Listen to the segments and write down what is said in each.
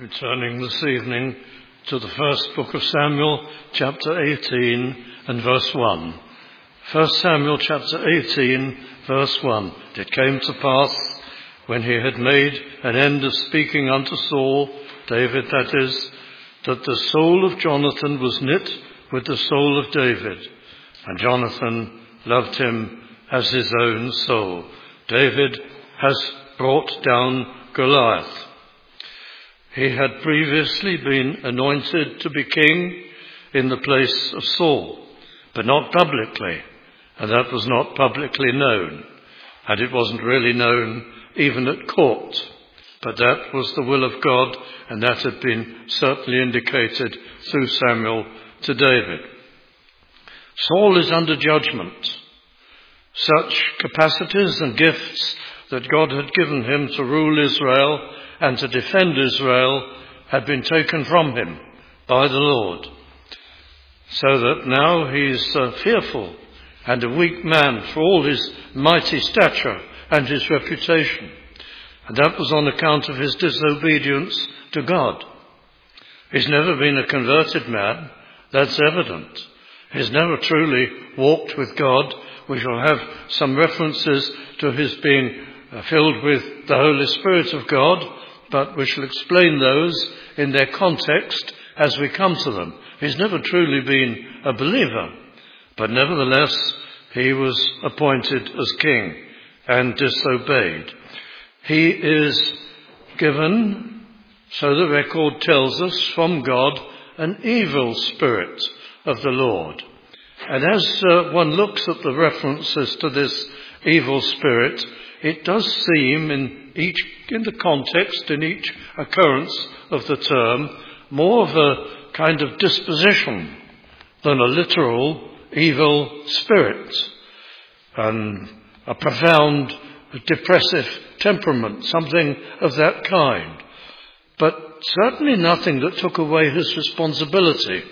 Returning this evening to the first book of Samuel, chapter 18 and verse 1. 1 Samuel chapter 18, verse 1. It came to pass, when he had made an end of speaking unto Saul, David that is, that the soul of Jonathan was knit with the soul of David, and Jonathan loved him as his own soul. David has brought down Goliath. He had previously been anointed to be king in the place of Saul, but not publicly, and that was not publicly known, and it wasn't really known even at court, but that was the will of God, and that had been certainly indicated through Samuel to David. Saul is under judgment. Such capacities and gifts that God had given him to rule Israel and to defend Israel had been taken from him by the Lord, so that now he's fearful and a weak man for all his mighty stature and his reputation. And that was on account of his disobedience to God. He's never been a converted man, that's evident. He's never truly walked with God. We shall have some references to his being filled with the Holy Spirit of God, but we shall explain those in their context as we come to them. He's never truly been a believer, but nevertheless he was appointed as king and disobeyed. He is given, so the record tells us, from God, an evil spirit of the Lord. And as one looks at the references to this evil spirit, it does seem in the context, in each occurrence of the term, more of a kind of disposition than a literal evil spirit, and a profound depressive temperament, something of that kind. But certainly nothing that took away his responsibility.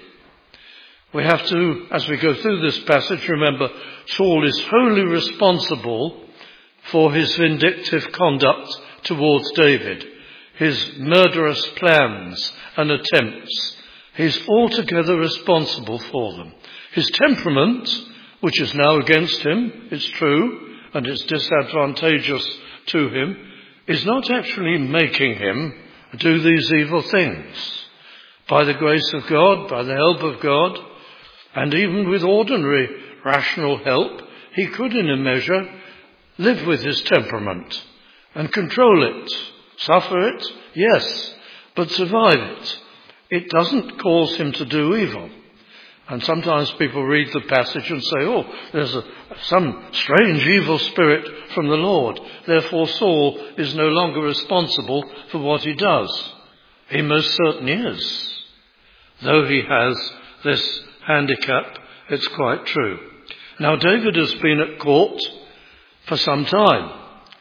We have to, as we go through this passage, remember Saul is wholly responsible for his vindictive conduct towards David, his murderous plans and attempts. He's altogether responsible for them. His temperament, which is now against him, it's true, and it's disadvantageous to him, is not actually making him do these evil things. By the grace of God, by the help of God, and even with ordinary rational help, he could in a measure live with his temperament and control it, suffer it, yes, but survive it. It doesn't cause him to do evil. And sometimes people read the passage and say, oh, there's some strange evil spirit from the Lord. Therefore Saul is no longer responsible for what he does. He most certainly is. Though he has this handicap, it's quite true. Now David has been at court for some time,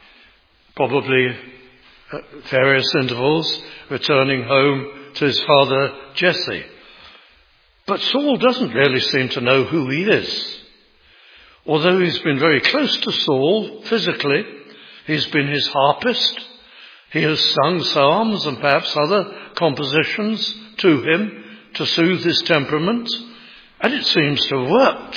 probably at various intervals, returning home to his father Jesse. But Saul doesn't really seem to know who he is. Although he's been very close to Saul physically, he's been his harpist, he has sung psalms and perhaps other compositions to him to soothe his temperament, and it seems to have worked,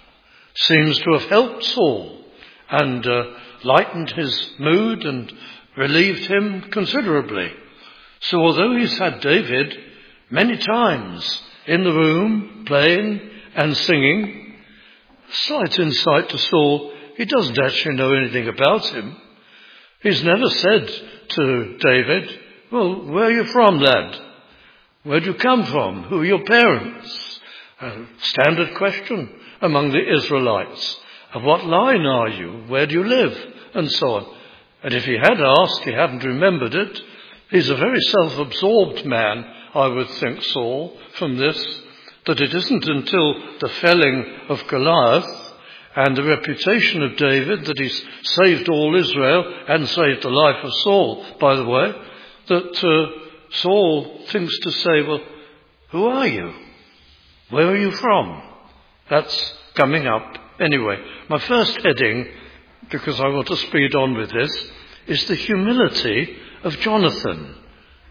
seems to have helped Saul and lightened his mood and relieved him considerably. So although he's had David many times in the room playing and singing, slight insight to Saul, he doesn't actually know anything about him. He's never said to David, well, where are you from, lad? Where do you come from? Who are your parents? A standard question among the Israelites. Of what line are you? Where do you live? And so on. And if he had asked, he hadn't remembered it. He's a very self-absorbed man, I would think, Saul, from this, that it isn't until the felling of Goliath and the reputation of David that he's saved all Israel and saved the life of Saul, by the way, that Saul thinks to say, well, who are you? Where are you from? That's coming up. Anyway, my first heading, because I want to speed on with this, is the humility of Jonathan.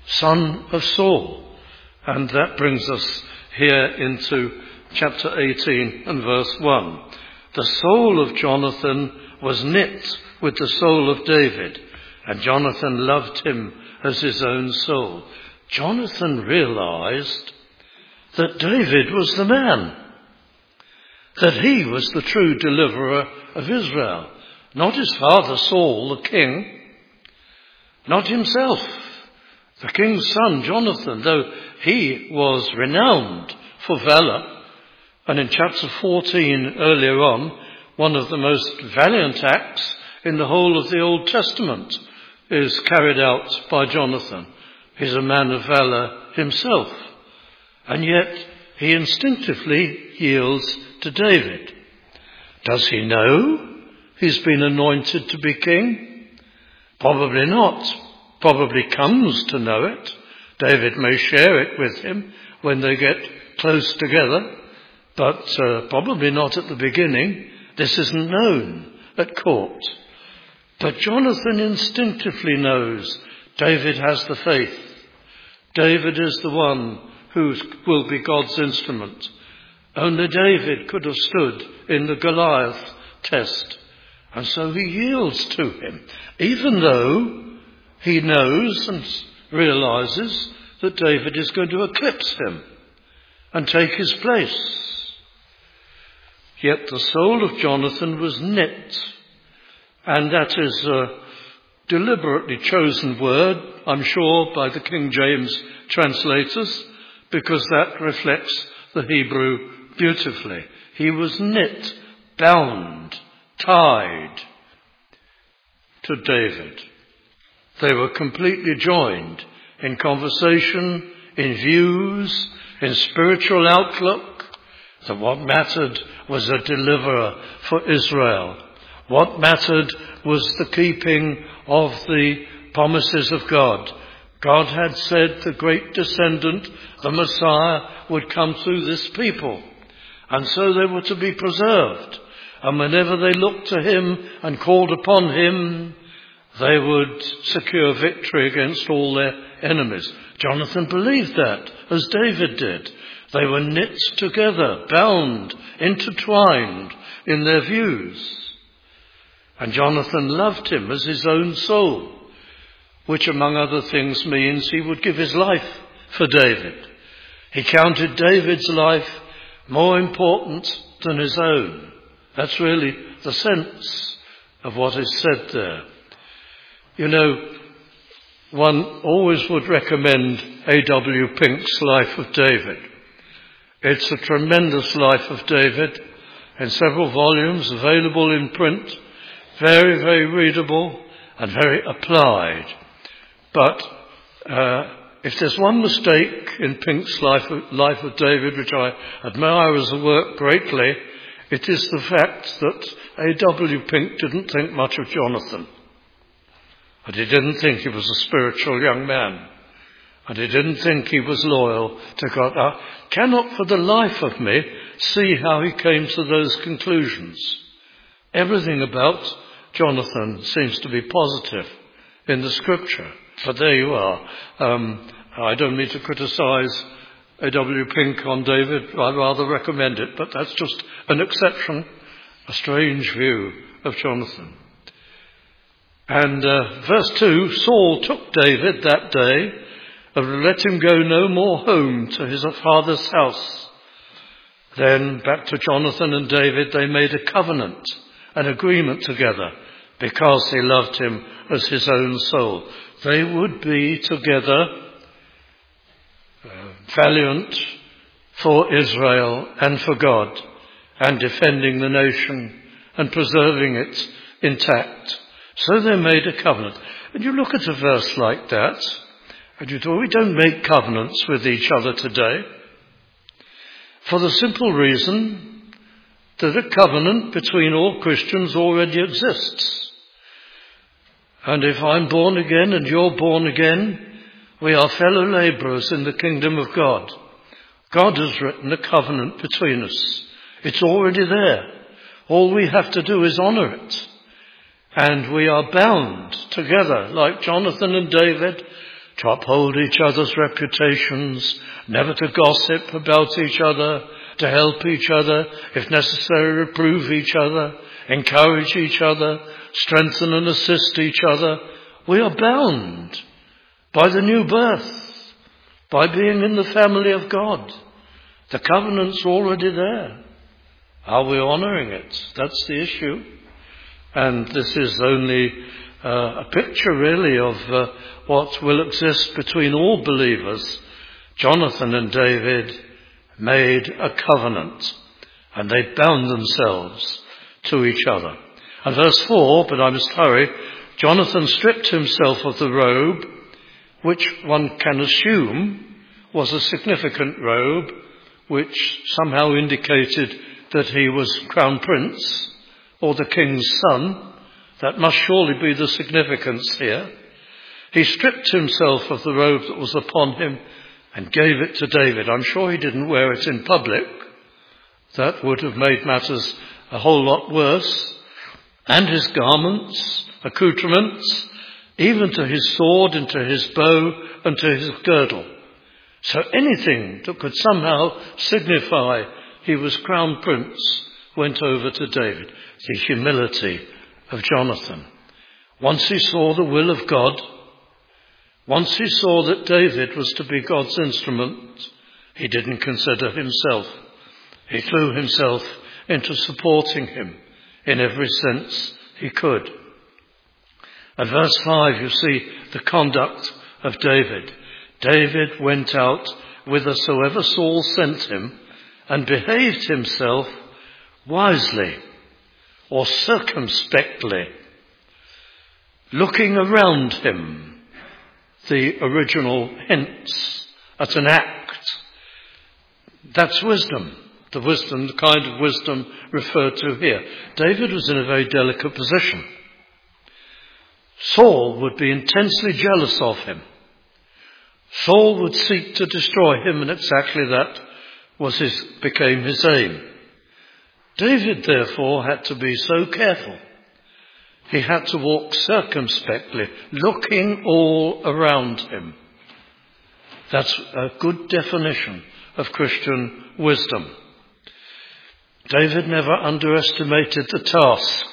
son of Saul. And that brings us here into chapter 18 and verse 1. The soul of Jonathan was knit with the soul of David, and Jonathan loved him as his own soul. Jonathan realized that David was the man, that he was the true deliverer of Israel, not his father Saul, the king, not himself, the king's son Jonathan, though he was renowned for valor. And in chapter 14 earlier on, one of the most valiant acts in the whole of the Old Testament is carried out by Jonathan. He's a man of valor himself. And yet he instinctively yields to David. Does he know he's been anointed to be king? Probably not. Probably comes to know it. David may share it with him when they get close together, but probably not at the beginning. This isn't known at court. But Jonathan instinctively knows David has the faith. David is the one who will be God's instrument. Only David could have stood in the Goliath test. And so he yields to him, even though he knows and realizes that David is going to eclipse him and take his place. Yet the soul of Jonathan was knit, and that is a deliberately chosen word, I'm sure, by the King James translators, because that reflects the Hebrew beautifully. He was knit, bound, tied to David. They were completely joined in conversation, in views, in spiritual outlook. That what mattered was a deliverer for Israel. What mattered was the keeping of the promises of God. God had said the great descendant, the Messiah, would come through this people. And so they were to be preserved. And whenever they looked to him and called upon him, they would secure victory against all their enemies. Jonathan believed that, as David did. They were knit together, bound, intertwined in their views. And Jonathan loved him as his own soul, which among other things means he would give his life for David. He counted David's life more important than his own. That's really the sense of what is said there. You know, one always would recommend A.W. Pink's Life of David. It's a tremendous life of David in several volumes, available in print, very, very readable and very applied. But if there's one mistake in Pink's Life of David, which I admire as a work greatly, it is the fact that A.W. Pink didn't think much of Jonathan. And he didn't think he was a spiritual young man. And he didn't think he was loyal to God. I cannot for the life of me see how he came to those conclusions. Everything about Jonathan seems to be positive in the scripture. But there you are. I don't mean to criticize A.W. Pink on David. I'd rather recommend it. But that's just an exception, a strange view of Jonathan. And verse 2, Saul took David that day and let him go no more home to his father's house. Then back to Jonathan and David, they made a covenant, an agreement together, because he loved him as his own soul. They would be together, valiant for Israel and for God, and defending the nation and preserving it intact. So they made a covenant. And you look at a verse like that, and you thought, we don't make covenants with each other today, for the simple reason that a covenant between all Christians already exists. And if I'm born again and you're born again, we are fellow labourers in the kingdom of God. God has written a covenant between us. It's already there. All we have to do is honour it. And we are bound together, like Jonathan and David, to uphold each other's reputations, never to gossip about each other, to help each other, if necessary, reprove each other, encourage each other, strengthen and assist each other. We are bound by the new birth, by being in the family of God. The covenant's already there. Are we honouring it? That's the issue. And this is only a picture really of what will exist between all believers. Jonathan and David made a covenant, and they bound themselves to each other. And verse 4, but I must hurry, Jonathan stripped himself of the robe, which one can assume was a significant robe, which somehow indicated that he was crown prince or the king's son. That must surely be the significance here. He stripped himself of the robe that was upon him and gave it to David. I'm sure he didn't wear it in public. That would have made matters a whole lot worse. And his garments, accoutrements, even to his sword and to his bow and to his girdle. So anything that could somehow signify he was crown prince went over to David. The humility of Jonathan. Once he saw the will of God, once he saw that David was to be God's instrument, he didn't consider himself. He threw himself into supporting him in every sense he could. At verse 5 you see the conduct of David. David went out whithersoever Saul sent him and behaved himself wisely or circumspectly, looking around him. The original hints at an act. That's wisdom. The kind of wisdom referred to here. David was in a very delicate position. Saul would be intensely jealous of him. Saul would seek to destroy him, and exactly that became his aim. David, therefore, had to be so careful. He had to walk circumspectly, looking all around him. That's a good definition of Christian wisdom. David never underestimated the task,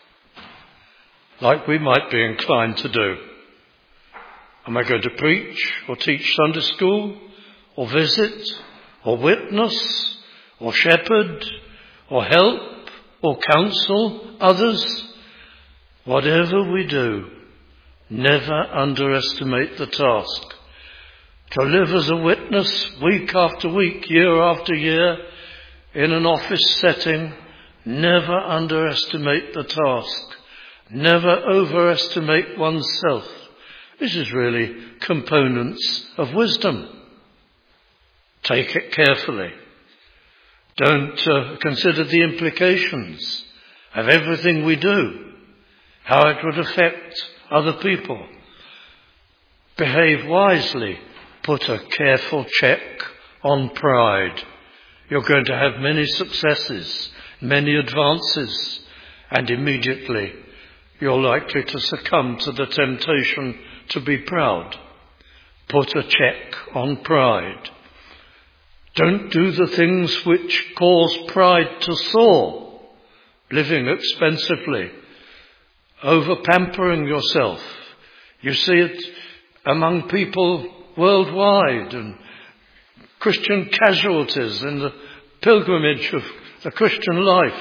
like we might be inclined to do. Am I going to preach or teach Sunday school or visit or witness or shepherd or help or counsel others? Whatever we do, never underestimate the task. To live as a witness week after week, year after year, in an office setting, never underestimate the task. Never overestimate oneself. This is really components of wisdom. Take it carefully. Don't consider the implications of everything we do, how it would affect other people. Behave wisely. Put a careful check on pride. You're going to have many successes, many advances, and immediately you're likely to succumb to the temptation to be proud. Put a check on pride. Don't do the things which cause pride to soar. Living expensively, over-pampering yourself. You see it among people worldwide, and Christian casualties in the pilgrimage of the Christian life.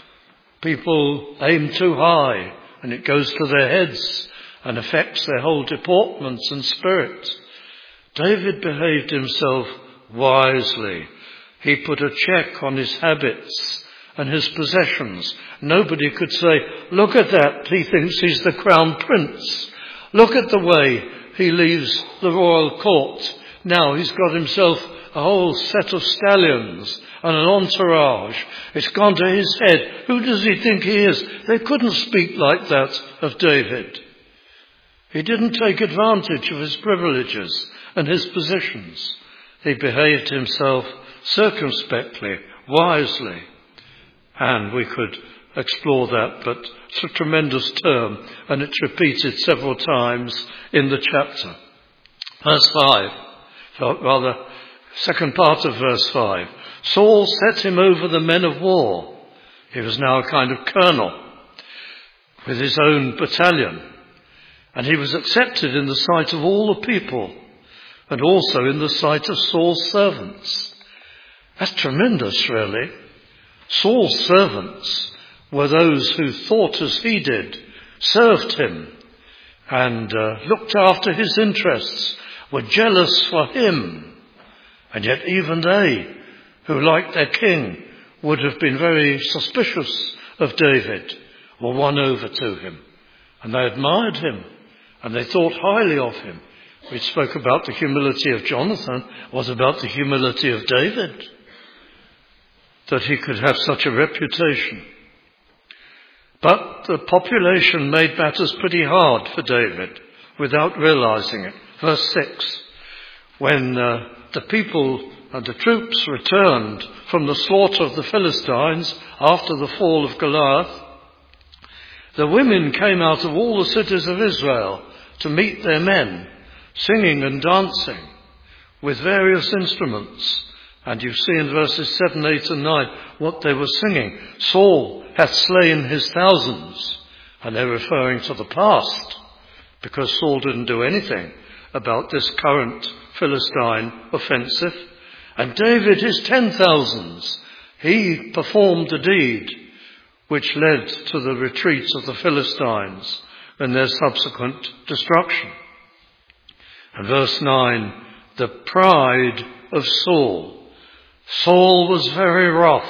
People aim too high, and it goes to their heads and affects their whole deportments and spirit. David behaved himself wisely. He put a check on his habits and his possessions. Nobody could say, look at that, he thinks he's the crown prince. Look at the way he leaves the royal court. Now he's got himself a whole set of stallions and an entourage. It's gone to his head. Who does he think he is? They couldn't speak like that of David. He didn't take advantage of his privileges and his positions. He behaved himself circumspectly, wisely. And we could explore that, but it's a tremendous term, and it's repeated several times in the chapter. Verse 5, rather, second part of verse 5. Saul set him over the men of war. He was now a kind of colonel with his own battalion. And he was accepted in the sight of all the people and also in the sight of Saul's servants. That's tremendous, really. Saul's servants were those who thought as he did, served him, and looked after his interests, were jealous for him. And yet even they, who like their king, would have been very suspicious of David, were won over to him. And they admired him, and they thought highly of him. We spoke about the humility of Jonathan. What about the humility of David? That he could have such a reputation. But the population made matters pretty hard for David without realizing it. Verse 6, when the people and the troops returned from the slaughter of the Philistines after the fall of Goliath, the women came out of all the cities of Israel to meet their men, singing and dancing with various instruments. And you see in verses 7, 8 and 9 what they were singing. Saul hath slain his thousands. And they're referring to the past, because Saul didn't do anything about this current Philistine offensive. And David his 10,000s. He performed the deed which led to the retreat of the Philistines and their subsequent destruction. And verse 9, the pride of Saul. Saul was very wroth.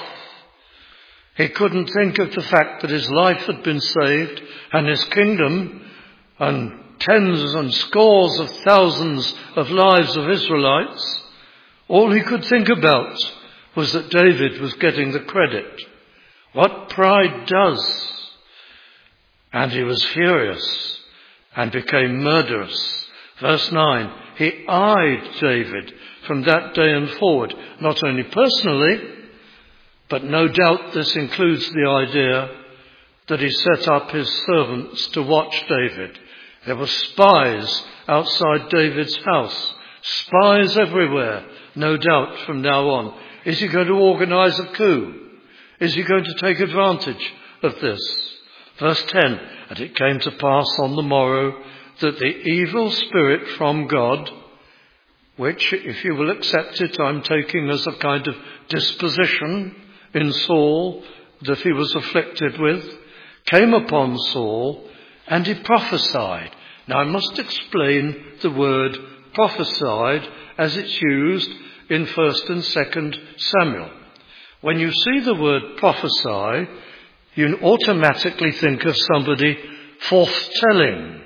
He couldn't think of the fact that his life had been saved and his kingdom and tens and scores of thousands of lives of Israelites. All he could think about was that David was getting the credit. What pride does. And he was furious and became murderous. Verse 9, he eyed David from that day and forward, not only personally, but no doubt this includes the idea that he set up his servants to watch David. There were spies outside David's house, spies everywhere, no doubt from now on. Is he going to organize a coup? Is he going to take advantage of this? Verse 10, and it came to pass on the morrow that the evil spirit from God, which, if you will accept it, I'm taking as a kind of disposition in Saul that he was afflicted with, came upon Saul, and he prophesied. Now I must explain the word prophesied as it's used in 1st and 2nd Samuel. When you see the word prophesy, you automatically think of somebody forthtelling,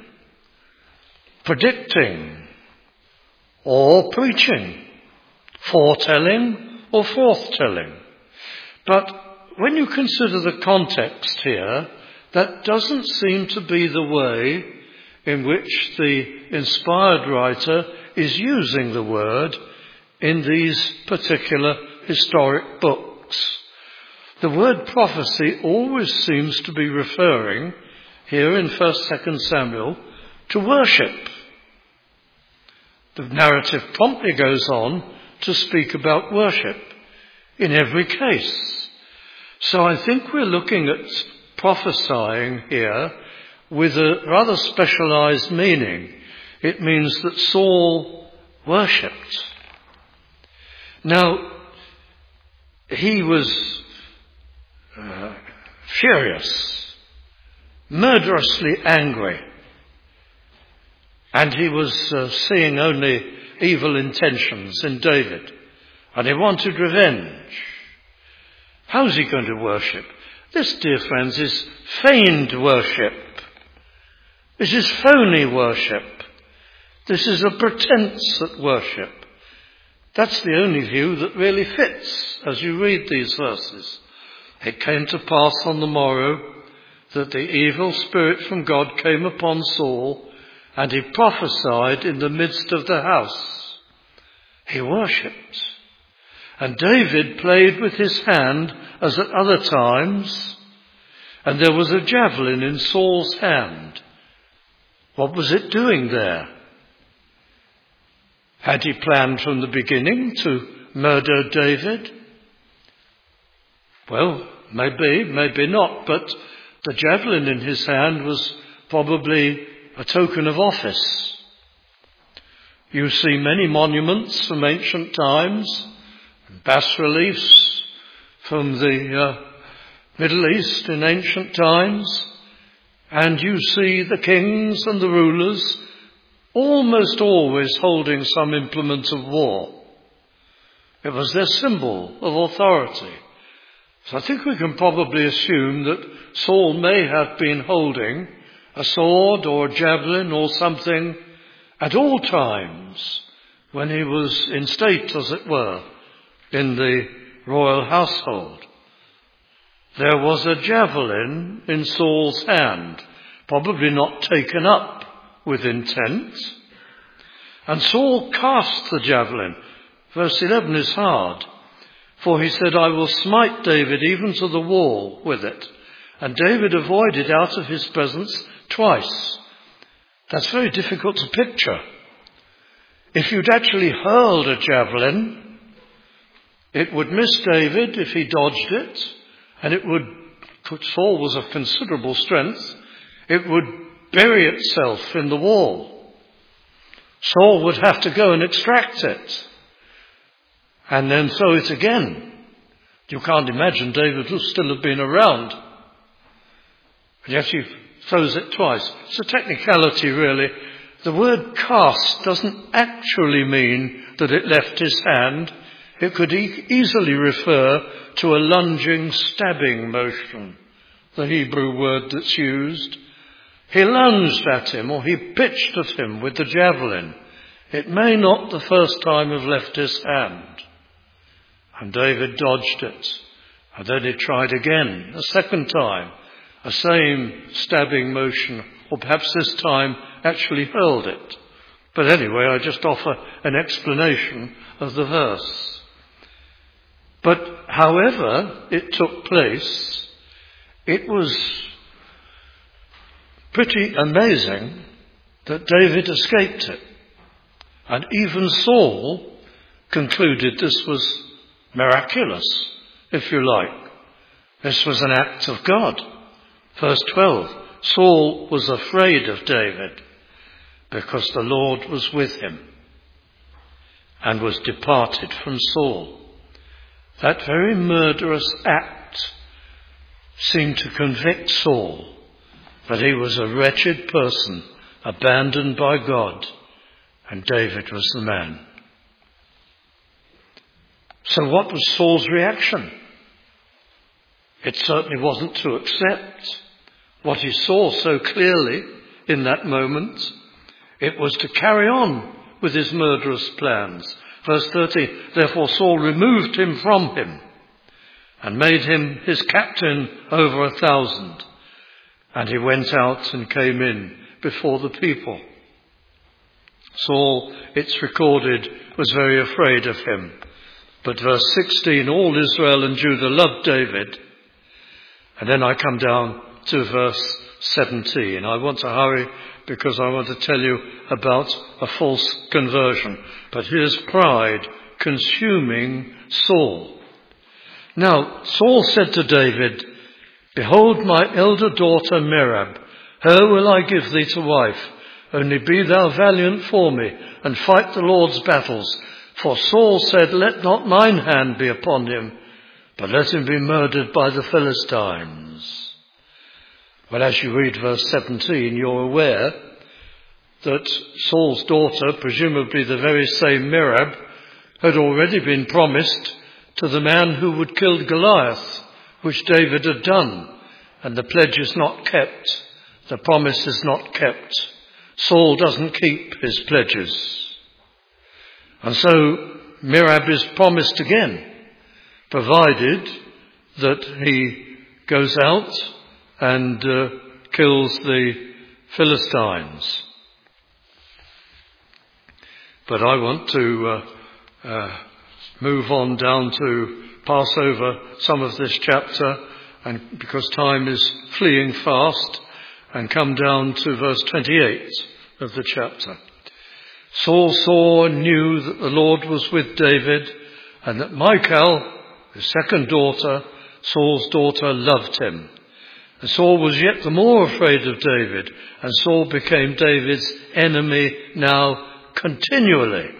predicting, or preaching, foretelling or forthtelling. But when you consider the context here, that doesn't seem to be the way in which the inspired writer is using the word in these particular historic books. The word prophecy always seems to be referring, here in 1st, 2nd Samuel, to worship. The narrative promptly goes on to speak about worship in every case. So I think we're looking at prophesying here with a rather specialized meaning. It means that Saul worshipped. Now, he was furious, murderously angry, and he was seeing only evil intentions in David, and he wanted revenge. How's he going to worship? This, dear friends, is feigned worship. This is phony worship. This is a pretense at worship. That's the only view that really fits as you read these verses. It came to pass on the morrow that the evil spirit from God came upon Saul, and he prophesied in the midst of the house. He worshipped. And David played with his hand as at other times, and there was a javelin in Saul's hand. What was it doing there? Had he planned from the beginning to murder David? Well, maybe not, but the javelin in his hand was probably a token of office. You see many monuments from ancient times, bas-reliefs from the Middle East in ancient times, and you see the kings and the rulers almost always holding some implement of war. It was their symbol of authority. So I think we can probably assume that Saul may have been holding a sword or a javelin or something at all times when he was in state, as it were, in the royal household. There was a javelin in Saul's hand, probably not taken up with intent. And Saul cast the javelin. Verse 11 is hard. For he said, I will smite David even to the wall with it. And David avoided out of his presence twice. That's very difficult to picture. If you'd actually hurled a javelin, it would miss David if he dodged it, and it would, Saul was of considerable strength, it would bury itself in the wall. Saul would have to go and extract it, and then throw it again. You can't imagine David would still have been around. And yet he throws it twice. It's a technicality, really. The word cast doesn't actually mean that it left his hand. It could easily refer to a lunging, stabbing motion, the Hebrew word that's used. He lunged at him, or he pitched at him with the javelin. It may not the first time have left his hand. And David dodged it. And then he tried again, a second time, a same stabbing motion, or perhaps this time actually hurled it. But anyway, I just offer an explanation of the verse. But however it took place, it was pretty amazing that David escaped it. And even Saul concluded this was miraculous, if you like. This was an act of God. Verse 12, Saul was afraid of David because the Lord was with him and was departed from Saul. That very murderous act seemed to convict Saul that he was a wretched person, abandoned by God, and David was the man. So what was Saul's reaction? It certainly wasn't to accept what he saw so clearly in that moment. It was to carry on with his murderous plans. Verse 30, therefore Saul removed him from him and made him his captain over 1,000. And he went out and came in before the people. Saul, it's recorded, was very afraid of him. But verse 16, all Israel and Judah loved David. And then I come down to verse 17. I want to hurry because I want to tell you about a false conversion. But here's pride consuming Saul. Now, Saul said to David, behold my elder daughter Merab, her will I give thee to wife. Only be thou valiant for me, and fight the Lord's battles. For Saul said, let not mine hand be upon him, but let him be murdered by the Philistines. Well, as you read verse 17, you're aware that Saul's daughter, presumably the very same Merab, had already been promised to the man who would kill Goliath, which David had done. And the pledge is not kept. The promise is not kept. Saul doesn't keep his pledges. And so Merab is promised again, provided that he goes out and kills the Philistines. But I want to move on down to pass over some of this chapter, and because time is fleeing fast, and come down to verse 28 of the chapter. Saul saw and knew that the Lord was with David, and that Michal, his second daughter, Saul's daughter, loved him. And Saul was yet the more afraid of David, and Saul became David's enemy now continually.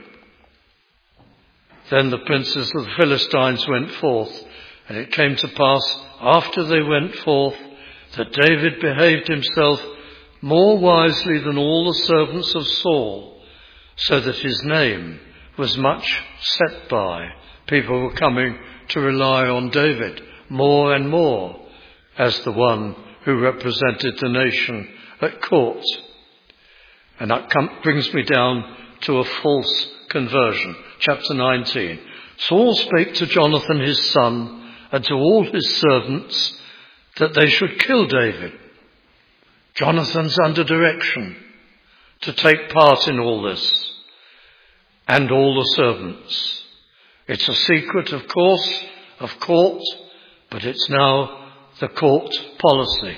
Then the princes of the Philistines went forth, and it came to pass, after they went forth, that David behaved himself more wisely than all the servants of Saul, so that his name was much set by. People were coming to rely on David more and more as the one who represented the nation at court. And that brings me down to a false conversion. Chapter 19. Saul spake to Jonathan his son and to all his servants that they should kill David. Jonathan's under direction to take part in all this, and all the servants. It's a secret, of course, of court, but it's now the court policy.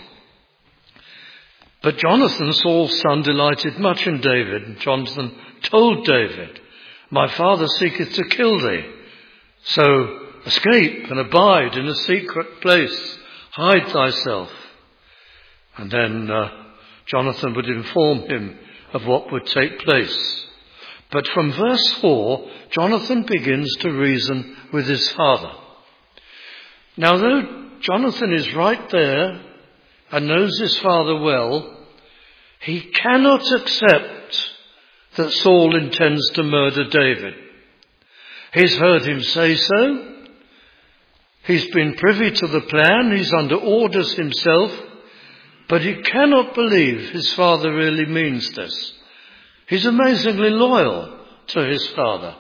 But Jonathan, Saul's son, delighted much in David, and Jonathan told David, my father seeketh to kill thee, so escape and abide in a secret place, hide thyself. And then Jonathan would inform him of what would take place. But from verse 4, Jonathan begins to reason with his father. Now, though Jonathan is right there and knows his father well, he cannot accept that Saul intends to murder David. He's heard him say so. He's been privy to the plan. He's under orders himself. But he cannot believe his father really means this. He's amazingly loyal to his father.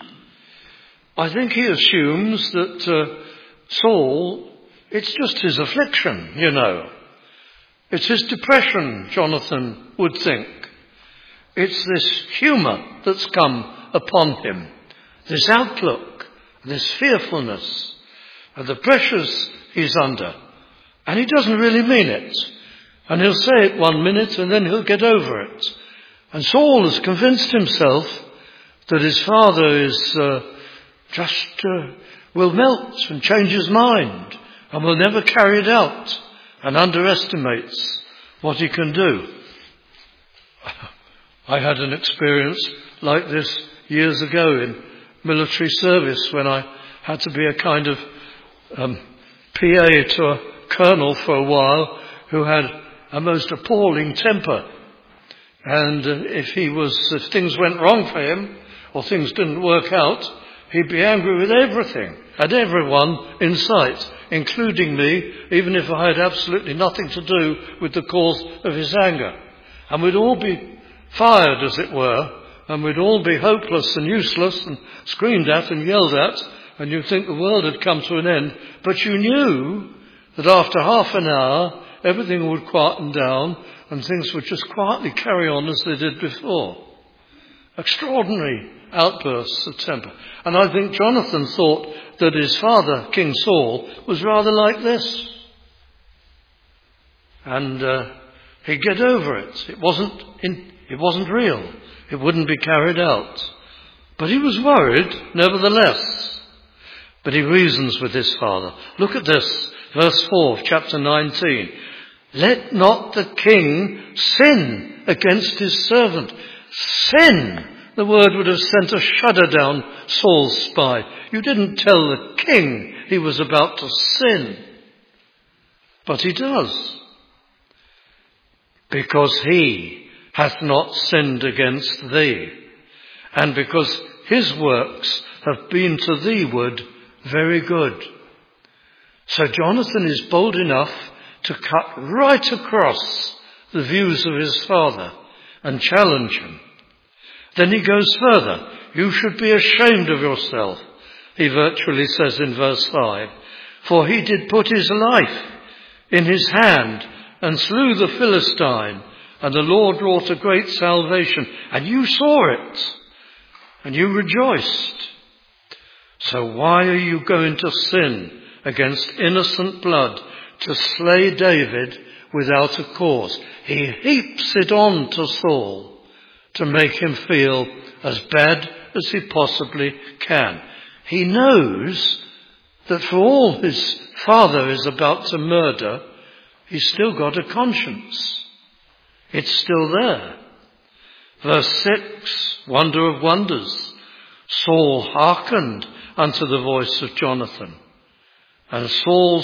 I think he assumes that Saul, it's just his affliction, you know. It's his depression, Jonathan would think. It's this humour that's come upon him, this outlook, this fearfulness, and the pressures he's under. And he doesn't really mean it. And he'll say it 1 minute and then he'll get over it. And Saul has convinced himself that his father is will melt and change his mind and will never carry it out, and underestimates what he can do. I had an experience like this years ago in military service when I had to be a kind of PA to a colonel for a while who had a most appalling temper. And if things went wrong for him or things didn't work out, he'd be angry with everything and everyone in sight, including me, even if I had absolutely nothing to do with the cause of his anger. And we'd all be fired, as it were, and we'd all be hopeless and useless and screamed at and yelled at, and you'd think the world had come to an end. But you knew that after half an hour, everything would quieten down and things would just quietly carry on as they did before. Extraordinary outbursts of temper. And I think Jonathan thought that his father, King Saul, was rather like this. And he'd get over it. It wasn't real. It wouldn't be carried out. But he was worried, nevertheless. But he reasons with his father. Look at this, verse 4 of chapter 19. Let not the king sin against his servant. Sin! The word would have sent a shudder down Saul's spine. You didn't tell the king he was about to sin. But he does. Because he hath not sinned against thee, and because his works have been to theeward very good. So Jonathan is bold enough to cut right across the views of his father and challenge him. Then he goes further. You should be ashamed of yourself, he virtually says in verse 5. For he did put his life in his hand and slew the Philistine, and the Lord wrought a great salvation. And you saw it, and you rejoiced. So why are you going to sin against innocent blood to slay David without a cause? He heaps it on to Saul to make him feel as bad as he possibly can. He knows that for all his father is about to murder, he's still got a conscience. It's still there. Verse 6, wonder of wonders. Saul hearkened unto the voice of Jonathan. And Saul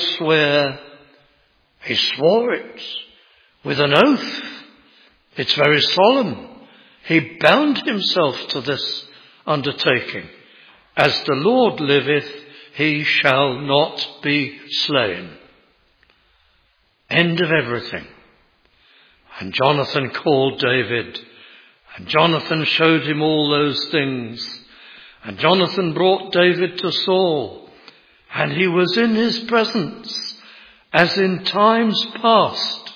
he swore it with an oath. It's very solemn. He bound himself to this undertaking. As the Lord liveth, he shall not be slain. End of everything. And Jonathan called David, and Jonathan showed him all those things. And Jonathan brought David to Saul, and he was in his presence as in times past.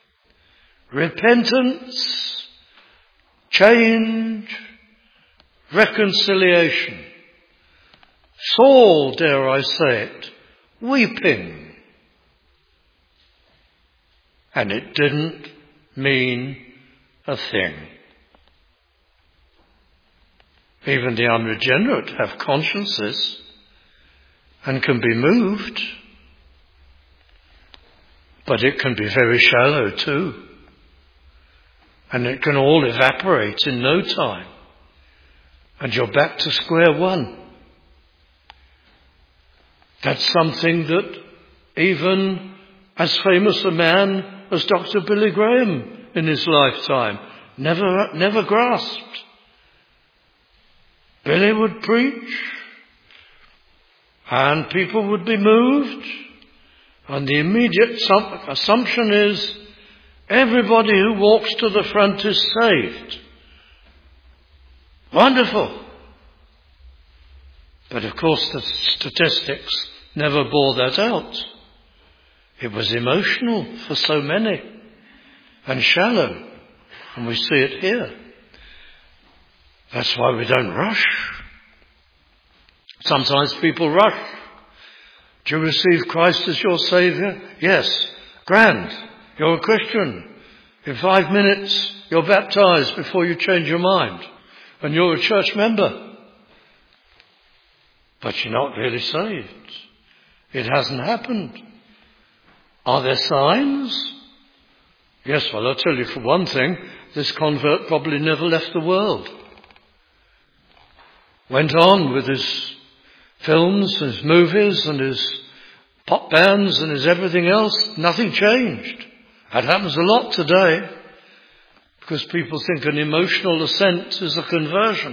Repentance, change, reconciliation. Saul, dare I say it, weeping. And it didn't mean a thing. Even the unregenerate have consciences and can be moved, but it can be very shallow too. And it can all evaporate in no time. And you're back to square one. That's something that even as famous a man as Dr. Billy Graham in his lifetime never grasped. Billy would preach and people would be moved, and the immediate assumption is everybody who walks to the front is saved. Wonderful. But of course the statistics never bore that out. It was emotional for so many and shallow, and we see it here. That's why we don't rush. Sometimes people rush. Do you receive Christ as your Saviour? Yes. Grand. You're a Christian. In 5 minutes, you're baptized before you change your mind. And you're a church member. But you're not really saved. It hasn't happened. Are there signs? Yes, well, I'll tell you for one thing, this convert probably never left the world. Went on with his films, his movies, and his pop bands, and his everything else. Nothing changed. That happens a lot today, because people think an emotional assent is a conversion.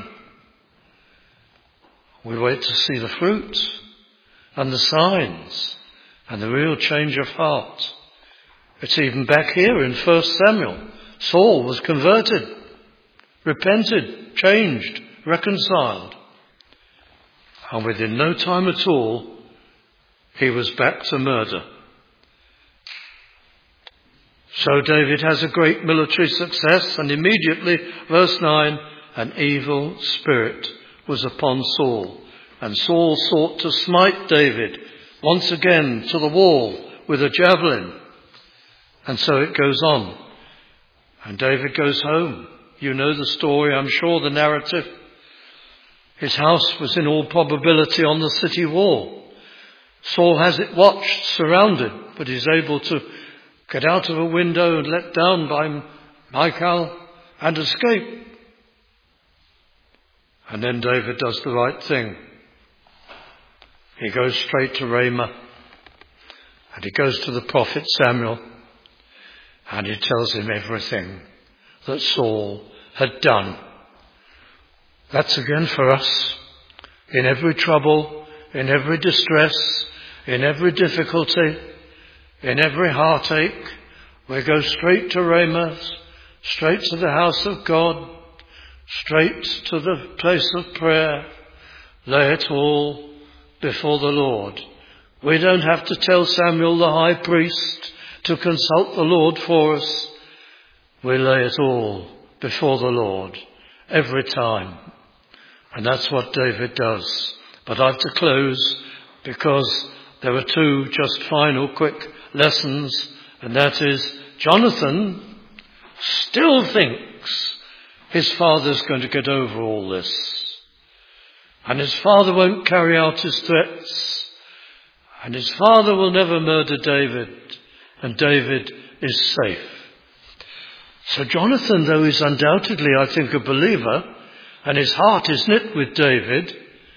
We wait to see the fruit and the signs and the real change of heart. It's even back here in 1 Samuel. Saul was converted, repented, changed, reconciled. And within no time at all, he was back to murder. So David has a great military success, and immediately, verse 9, an evil spirit was upon Saul. And Saul sought to smite David once again to the wall with a javelin. And so it goes on. And David goes home. You know the story, I'm sure, the narrative. His house was in all probability on the city wall. Saul has it watched, surrounded, but he's able to get out of a window and let down by Michal and escape. And then David does the right thing. He goes straight to Ramah, and he goes to the prophet Samuel, and he tells him everything that Saul had done. That's again for us. In every trouble, in every distress, in every difficulty, in every heartache, we go straight to Ramah, straight to the house of God, straight to the place of prayer, lay it all before the Lord. We don't have to tell Samuel the high priest to consult the Lord for us. We lay it all before the Lord every time. And that's what David does. But I have to close because there are two just final quick lessons, and that is Jonathan still thinks his father's going to get over all this. And his father won't carry out his threats. And his father will never murder David. And David is safe. So Jonathan, though he's undoubtedly, I think, a believer, and his heart is knit with David,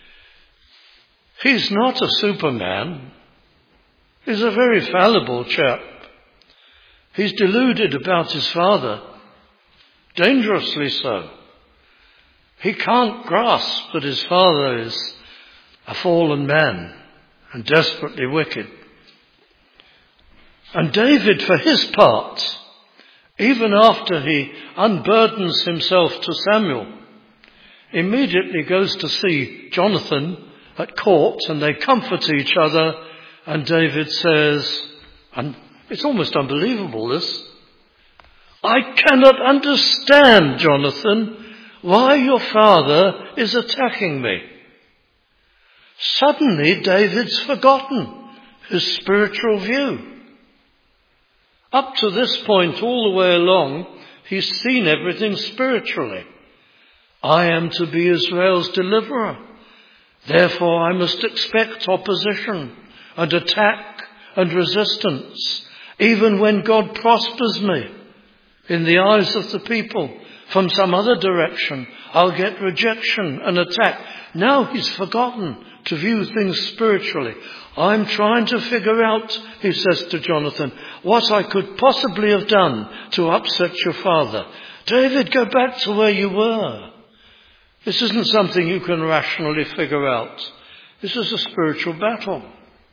he's not a superman. He's a very fallible chap. He's deluded about his father, dangerously so. He can't grasp that his father is a fallen man and desperately wicked. And David, for his part, even after he unburdens himself to Samuel, immediately goes to see Jonathan at court, and they comfort each other, and David says, and it's almost unbelievable this, "I cannot understand, Jonathan, why your father is attacking me." Suddenly David's forgotten his spiritual view. Up to this point, all the way along, he's seen everything spiritually. I am to be Israel's deliverer. Therefore I must expect opposition and attack and resistance, even when God prospers me. In the eyes of the people, from some other direction, I'll get rejection and attack. Now he's forgotten to view things spiritually. I'm trying to figure out, he says to Jonathan, what I could possibly have done to upset your father. David, go back to where you were. This isn't something you can rationally figure out. This is a spiritual battle.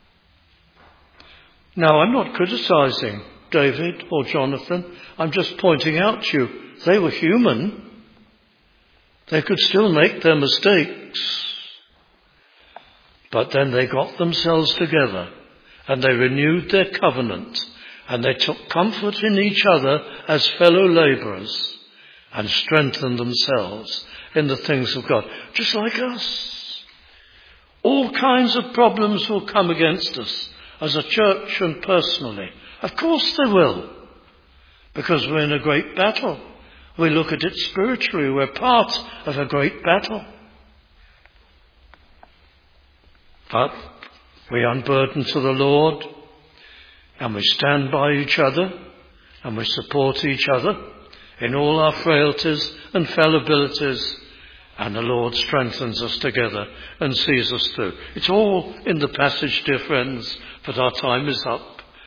Now, I'm not criticizing David or Jonathan. I'm just pointing out to you, they were human. They could still make their mistakes. But then they got themselves together and they renewed their covenant and they took comfort in each other as fellow labourers and strengthened themselves in the things of God. Just like us. All kinds of problems will come against us as a church and personally. Of course they will. Because we're in a great battle. We look at it spiritually. We're part of a great battle. But we unburden to the Lord, and we stand by each other, and we support each other in all our frailties and fallibilities, and the Lord strengthens us together and sees us through. It's all in the passage, dear friends, but our time is up.